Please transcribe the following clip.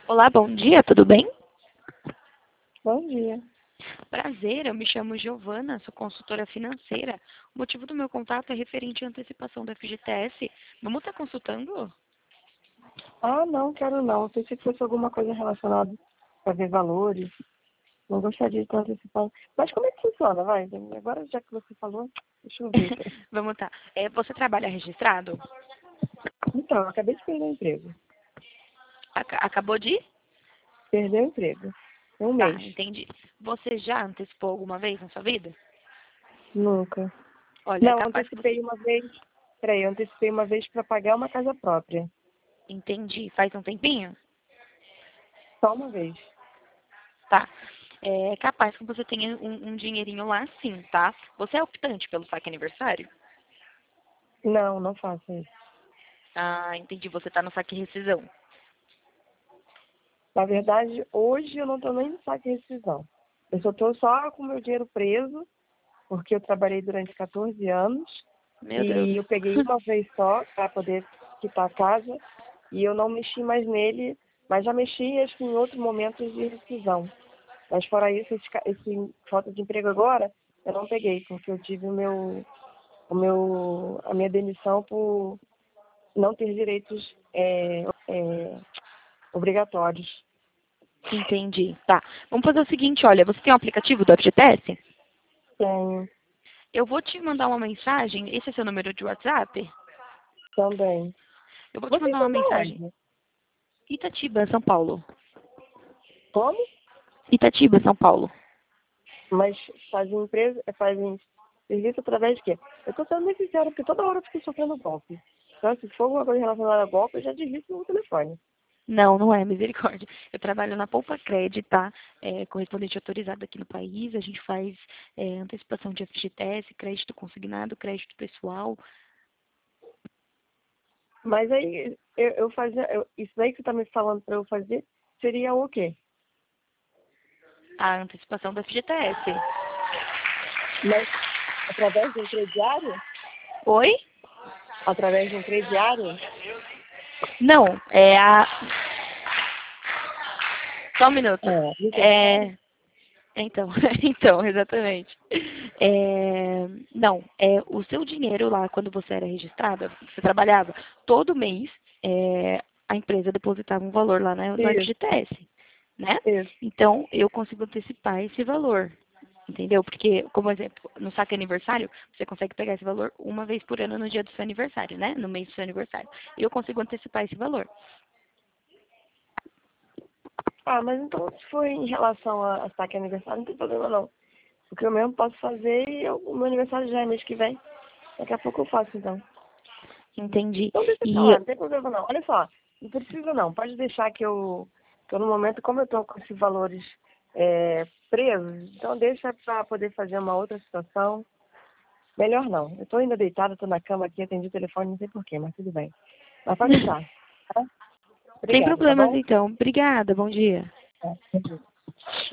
Olá, bom dia, tudo bem? Bom dia. Prazer, eu me chamo Giovana, sou consultora financeira. O motivo do meu contato é referente à antecipação do FGTS. Vamos estar consultando? Ah, não, quero não. Pensei que fosse alguma coisa relacionada a ver valores. Não gostaria de estar antecipando. Mas como é que funciona? Vai, agora já que você falou, deixa eu ver. Vamos tá. Você trabalha registrado? Então, eu acabei de perder o emprego. Acabou de? Perder o emprego. Tem um Tá, mês. entendi. Você já antecipou alguma vez na sua vida? Nunca. Olha, é Não, capaz que você... antecipei uma vez. Peraí, eu antecipei uma vez para pagar uma casa própria. Entendi, faz um tempinho? Só uma vez. Tá. É capaz que você tenha um dinheirinho lá sim, tá? Você é optante pelo saque aniversário? Não, não faço isso. Ah, entendi, você tá no saque rescisão. Na verdade, hoje eu não estou nem no saque de rescisão. Eu só estou só com o meu dinheiro preso, porque eu trabalhei durante 14 anos. Meu Deus. E eu peguei uma vez só para poder quitar a casa e eu não mexi mais nele, mas já mexi acho que em outros momentos de rescisão. Mas fora isso, esse falta de emprego agora, eu não peguei, porque eu tive a minha demissão por não ter direitos obrigatórios. Entendi. Tá. Vamos fazer o seguinte, olha, você tem um aplicativo do FGTS? Tenho Eu vou te mandar uma mensagem. Esse é seu número de WhatsApp? também. Eu vou te Vocês mandar uma estão da mensagem. onde? Itatiba, São Paulo. Como? Itatiba, São Paulo. Mas fazem empresa, fazem serviço através de quê? Eu tô sendo muito sincera, porque toda hora eu fico sofrendo golpe. Então, se for alguma coisa relacionada a golpe, eu já desligo no telefone. Não, não é, misericórdia. Eu trabalho na Poupa Cred, tá? Correspondente autorizado aqui no país. A gente faz antecipação de FGTS, crédito consignado, crédito pessoal. Mas aí, isso daí que você tá me falando pra eu fazer, seria o quê? A antecipação do FGTS. Mas através de um crediário? Oi? Através de um crediário? Não, é a... Só um minuto. Me É... Então, então, exatamente. Não, o seu dinheiro lá, quando você era registrada, você trabalhava, todo mês a empresa depositava um valor lá no Isso, FGTS, né? isso. Então, eu consigo antecipar esse valor, entendeu? Porque, como exemplo, no saque aniversário, você consegue pegar esse valor uma vez por ano no dia do seu aniversário, né? No mês do seu aniversário. E eu consigo antecipar esse valor. Ah, mas então se for em relação a saque aniversário, não tem problema não. Porque eu mesmo posso fazer e o meu aniversário já é mês que vem. Daqui a pouco eu faço então. Entendi. Então deixa eu E falar, não tem problema não. Olha só, não precisa não. Pode deixar que eu no momento, como eu estou com esses valores presos, então deixa para poder fazer uma outra situação. Melhor não. Eu estou ainda deitada, estou na cama aqui, atendi o telefone, não sei porquê, mas tudo bem. Mas pode deixar, tá? sem Obrigada, tá problemas, bom? então. Obrigada, bom dia. É.